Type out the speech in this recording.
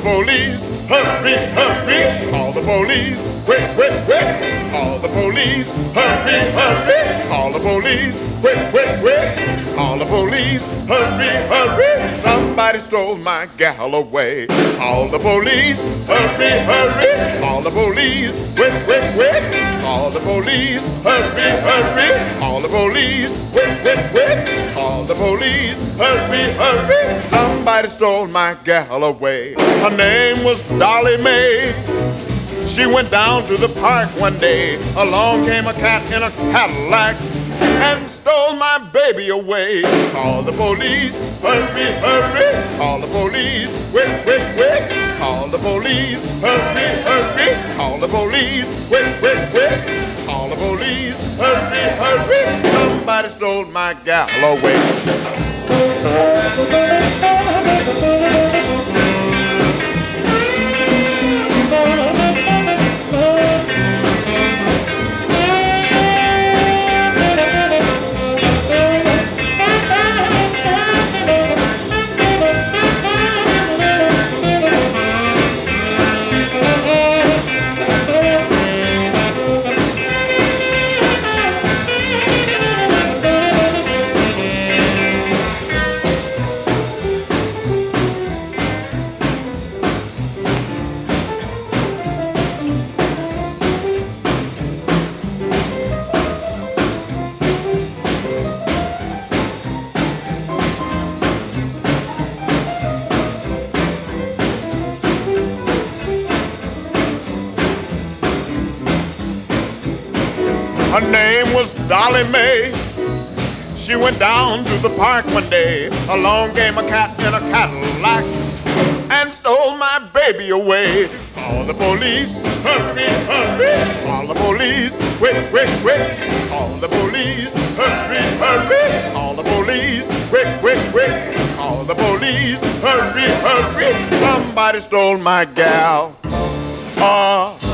police, hurry, hurry. Call the police, quick, quick, quick. Call the police, hurry, hurry. Call the police, quick, quick, quick. Call the police, hurry, hurry. Somebody stole my gal away. Call the police, hurry, hurry. Call the police, quick, quick, quick. Call the police, hurry, hurry. Call the police, quick, quick, quick. Call the police, hurry, hurry. Somebody stole my gal away. Her name was Dolly Mae. She went down to the park one day. Along came a cat in a Cadillac and stole my baby away. Call the police, hurry, hurry. Call the police, quick, quick, quick. Call the police, hurry, hurry. Call the police, quick, quick, quick. Call the police, hurry, hurry. Somebody stole my gal away. Her name was Dolly Mae. She went down to the park one day. Along came a cat in a Cadillac and stole my baby away. Call the police, hurry, hurry. Call the police, quick, quick, quick. Call the police, hurry, hurry. Call the police, quick, quick, quick. Call the police, hurry, hurry. Somebody stole my gal.